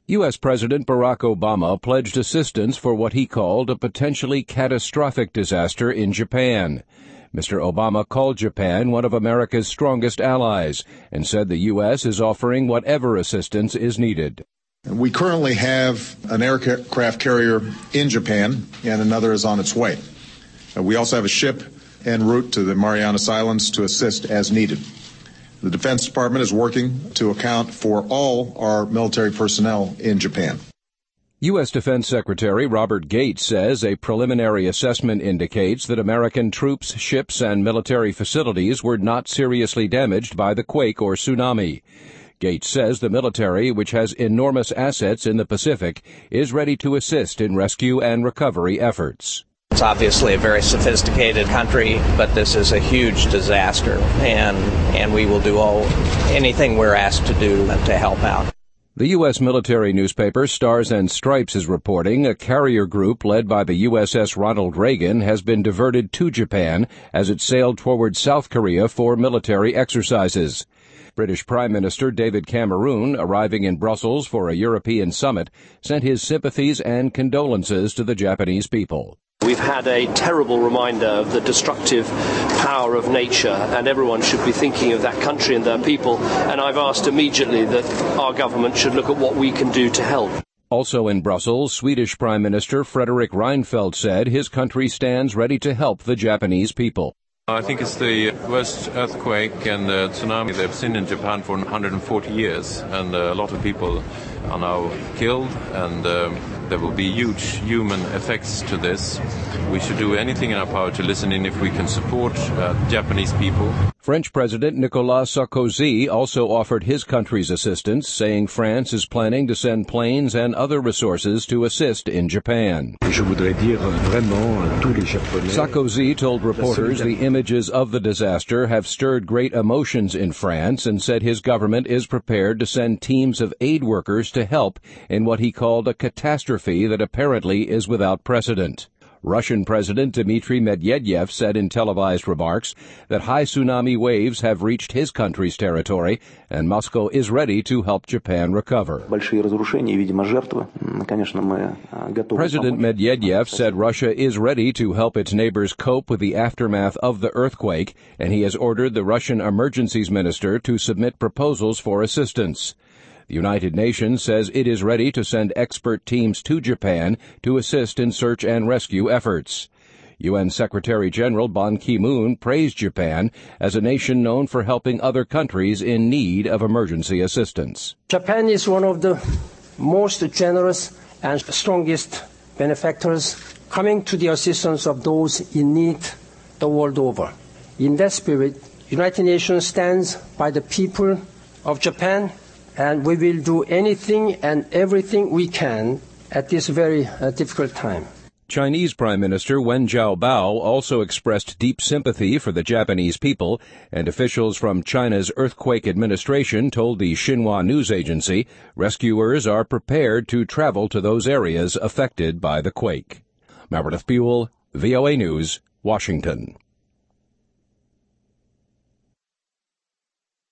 U.S. President Barack Obama pledged assistance for what he called a potentially catastrophic disaster in Japan. Mr. Obama called Japan one of America's strongest allies and said the U.S. is offering whatever assistance is needed. We currently have an aircraft carrier in Japan, and another is on its way. We also have a ship en route to the Marianas Islands to assist as needed. The Defense Department is working to account for all our military personnel in Japan. U.S. Defense Secretary Robert Gates says a preliminary assessment indicates that American troops, ships, and military facilities were not seriously damaged by the quake or tsunami. Gates says the military, which has enormous assets in the Pacific, is ready to assist in rescue and recovery efforts. It's obviously a very sophisticated country, but this is a huge disaster, and we will do anything we're asked to do to help out. The U.S. military newspaper Stars and Stripes is reporting a carrier group led by the USS Ronald Reagan has been diverted to Japan as it sailed toward South Korea for military exercises. British Prime Minister David Cameron, arriving in Brussels for a European summit, sent his sympathies and condolences to the Japanese people. We've had a terrible reminder of the destructive power of nature, and everyone should be thinking of that country and their people, and I've asked immediately that our government should look at what we can do to help. Also in Brussels, Swedish Prime Minister Fredrik Reinfeldt said his country stands ready to help the Japanese people. I think it's the worst earthquake and tsunami they've seen in Japan for 140 years, and a lot of people are now killed, and there will be huge human effects to this. We should do anything in our power to listen in if we can support Japanese people. French President Nicolas Sarkozy also offered his country's assistance, saying France is planning to send planes and other resources to assist in Japan. Sarkozy told reporters the images of the disaster have stirred great emotions in France and said his government is prepared to send teams of aid workers to help in what he called a catastrophe that apparently is without precedent. Russian President Dmitry Medvedev said in televised remarks that high tsunami waves have reached his country's territory, and Moscow is ready to help Japan recover. President Medvedev said Russia is ready to help its neighbors cope with the aftermath of the earthquake, and he has ordered the Russian Emergencies Minister to submit proposals for assistance. The United Nations says it is ready to send expert teams to Japan to assist in search and rescue efforts. UN Secretary General Ban Ki-moon praised Japan as a nation known for helping other countries in need of emergency assistance. Japan is one of the most generous and strongest benefactors, coming to the assistance of those in need the world over. In that spirit, United Nations stands by the people of Japan, and we will do anything and everything we can at this very difficult time. Chinese Prime Minister Wen Jiabao also expressed deep sympathy for the Japanese people, and officials from China's earthquake administration told the Xinhua news agency rescuers are prepared to travel to those areas affected by the quake. Meredith Buell, VOA News, Washington.